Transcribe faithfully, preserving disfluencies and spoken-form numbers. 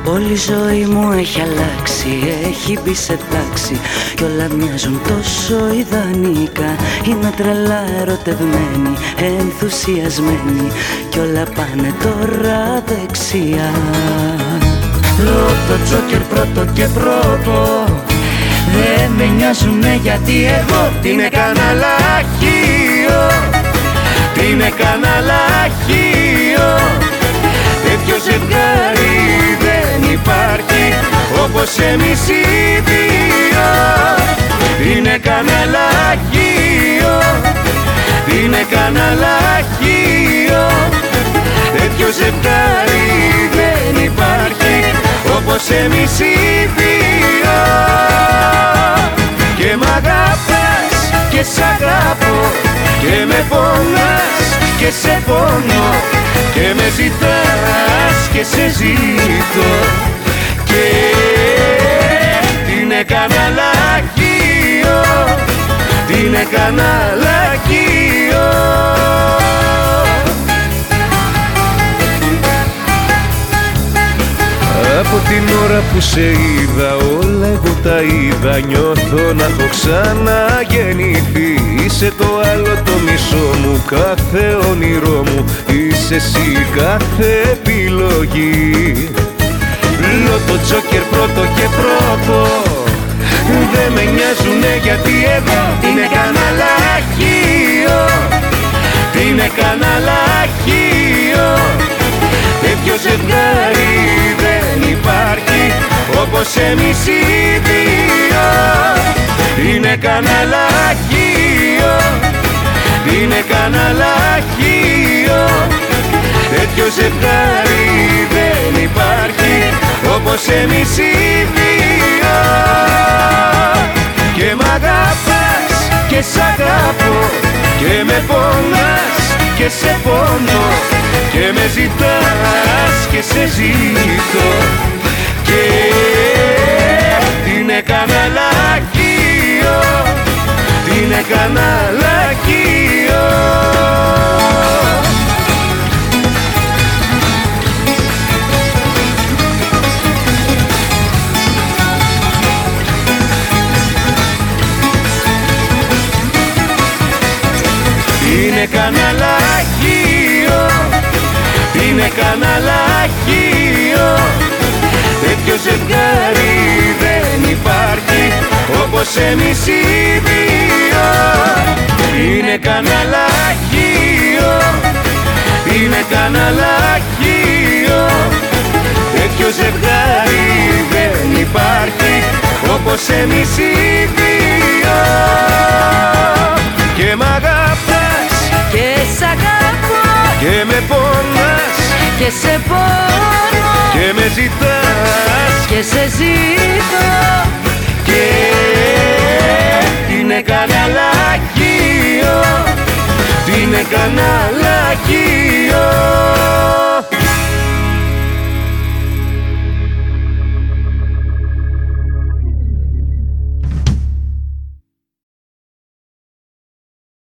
Όλη η ζωή μου έχει αλλάξει, έχει μπει σε τάξη κι όλα μοιάζουν τόσο ιδανικά. Είμαι τρελά ερωτευμένη, ενθουσιασμένη κι όλα πάνε τώρα δεξιά. Λότο, τζόκερ, πρώτο και πρώτο, δεν με νοιάζουνε γιατί εγώ την έκανα λαχείο. Την έκανα λαχείο. Τέτοιο ζευγάρι δεν υπάρχει όπως εμείς οι δύο. Την έκανα λαχείο. Την έκανα λαχείο. Τέτοιο ζευγάρι δεν υπάρχει όπως εμείς οι δύο. Και μ' αγαπάς και σ' αγαπώ και με πονάς και σε πονώ και με ζητάς και σε ζητώ. Και την έκανα λαχείο. Την έκανα λαχείο. Από την ώρα που σε είδα όλα εγώ τα είδα. Νιώθω να έχω ξαναγεννηθεί. Είσαι το άλλο το μισό μου, κάθε όνειρό μου. Είσαι εσύ κάθε επιλογή. Λότο, τζόκερ, πρώτο και πρώτο, δεν με νοιάζουνε γιατί εγώ την έκανα λαχείο. Την έκανα λαχείο. Τέτοιο ζευγάρι δεν υπάρχει όπως εμείς οι δύο. Την έκανα λαχείο. Την έκανα λαχείο. Τέτοιο ζευγάρι δεν υπάρχει όπως εμείς οι δύο. Και μ' αγαπάς και σ' αγαπώ και με πονάς και σε πονώ και με ζητάς και σε ζητώ. Και την έκανα λαχείο. Την έκανα λαχείο. Την έκανα λαχείο. Την έκανα λαχείο. Τέτοιο ζευγάρι δεν υπάρχει όπως εμείς οι δύο. Την έκανα λαχείο. Την έκανα λαχείο. Τέτοιο ζευγάρι δεν υπάρχει όπως εμείς οι δύο. Και μ' αγαπάς και σ' αγαπώ και με πονάς και σε πονώ και με ζητάς και σε ζητώ. Και την έκανα λαχείο. Την έκανα λαχείο.